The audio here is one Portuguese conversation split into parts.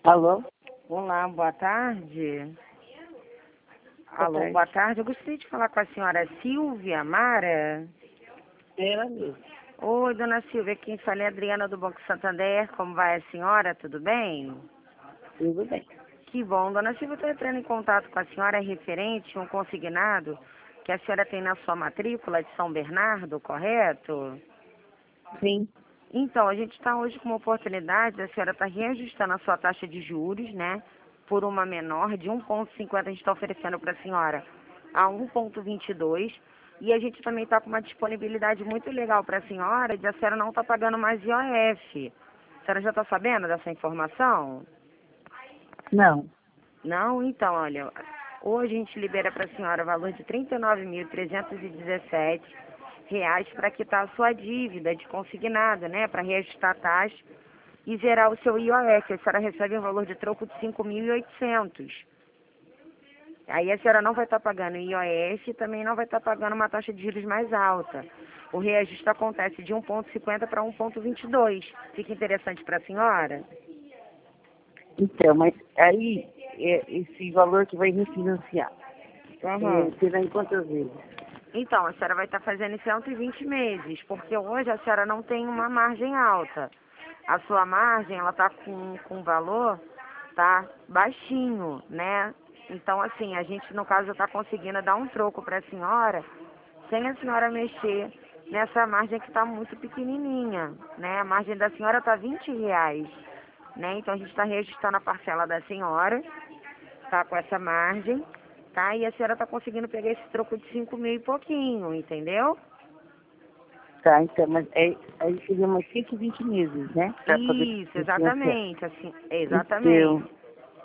Alô? Olá, boa tarde. Boa Alô, tarde. boa tarde. Eu gostaria de falar com a senhora Silvia Mara. Ela mesmo. Oi, dona Silvia, quem fala é a Adriana do Banco Santander. Como vai a senhora? Tudo bem? Tudo bem. Que bom. Dona Silvia, eu estou entrando em contato com a senhora referente a um consignado que a senhora tem na sua matrícula de São Bernardo, correto? Sim. Então, a gente está hoje com uma oportunidade da senhora estar reajustando a sua taxa de juros, né? Por uma menor de 1,50 a gente está oferecendo para a senhora a 1,22. E a gente também está com uma disponibilidade muito legal para a senhora de a senhora não estar pagando mais IOF. A senhora já está sabendo dessa informação? Não. Não? Então, olha, hoje a gente libera para a senhora o valor de R$ 39.317 para quitar a sua dívida de consignado, né? Para reajustar a taxa e zerar o seu IOF. A senhora recebe um valor de troco de 5.800. Aí a senhora não vai estar pagando IOF e também não vai estar pagando uma taxa de juros mais alta. O reajuste acontece de 1,50 para 1,22. Fica interessante para a senhora? Então, mas aí, esse valor que vai refinanciar, será em quantas vezes? Então, a senhora vai estar fazendo em 120 meses, porque hoje a senhora não tem uma margem alta. A sua margem, ela está com valor, tá baixinho, né? Então, assim, a gente, no caso, está conseguindo dar um troco para a senhora, sem a senhora mexer nessa margem que está muito pequenininha, né? A margem da senhora está R$ 20, né? Então, a gente está registrando a parcela da senhora, tá com essa margem, tá? E a senhora tá conseguindo pegar esse troco de 5.000 e pouquinho, entendeu? Tá, então, mas aí seria mais 120 meses, né? Para poder Isso, refinanciar. exatamente, assim, Então, exatamente.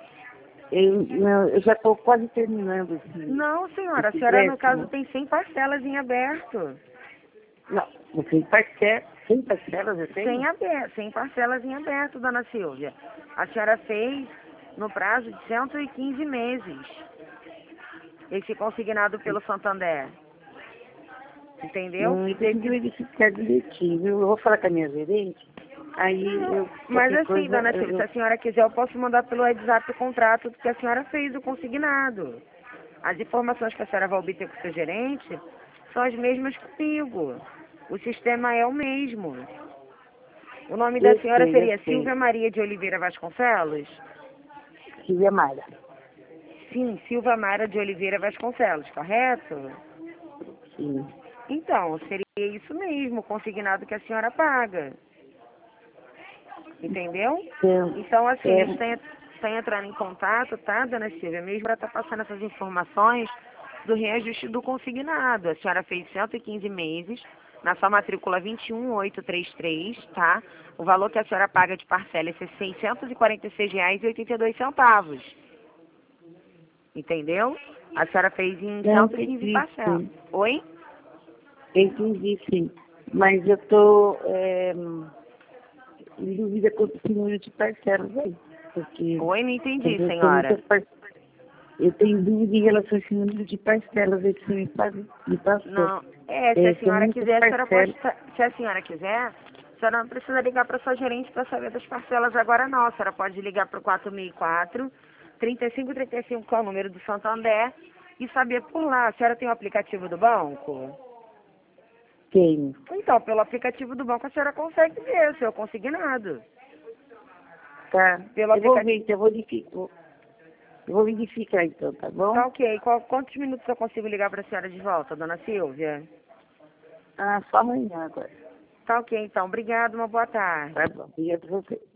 eu já estou quase terminando Não, senhora, a esse senhora, no caso, empréstimo. tem 100 parcelas em aberto. Não, não tem parcela, 100 parcelas eu tenho? 100 parcelas em aberto, dona Silvia. A senhora fez no prazo de 115 meses esse consignado pelo Santander. Entendeu? Não, eu preciso verificar direitinho, viu? Eu vou falar com a minha gerente, aí eu, Mas qualquer assim, coisa, dona Silvia, se a senhora quiser, eu posso mandar pelo WhatsApp o contrato que a senhora fez, o consignado. As informações que a senhora vai obter com o seu gerente são as mesmas comigo. O sistema é o mesmo. O nome da senhora eu seria sei. Silvia Maria de Oliveira Vasconcelos? Silvia Mara. Sim, Silvia Mara de Oliveira Vasconcelos, correto? Sim. Então, seria isso mesmo, o consignado que a senhora paga. Entendeu? Então, assim, a gente está entrando em contato, tá, dona Silvia? Mesmo para estar passando essas informações do reajuste do consignado. A senhora fez 115 meses, na sua matrícula 21833, tá? O valor que a senhora paga de parcela é R$ 646,82. Entendeu? A senhora fez em Não, 115 entendi, parcelas. sim. Oi? Entendi, sim. Mas eu estou em dúvida quanto esse número de parcelas aí. Porque Oi, não entendi, eu tenho senhora. muitas parcelas. Eu tenho dúvida em relação a esse número de parcelas aí que você me passou. Não, se a São senhora muitas quiser, a senhora pode, parcelas. se a senhora quiser, a senhora não precisa ligar para sua gerente para saber das parcelas agora não. A senhora pode ligar para o 4004 3535, que é o número do Santander, e saber por lá. A senhora tem o aplicativo do banco? Tenho. Então, pelo aplicativo do banco a senhora consegue ver o seu consignado. Tá. Pelo Eu vou ver, aplicativo. então eu vou verificar então, tá bom? Tá ok. Quantos minutos eu consigo ligar para a senhora de volta, dona Silvia? Ah, só amanhã agora. Tá ok, então. Obrigada, uma boa Tá tarde. bom. Obrigada a você.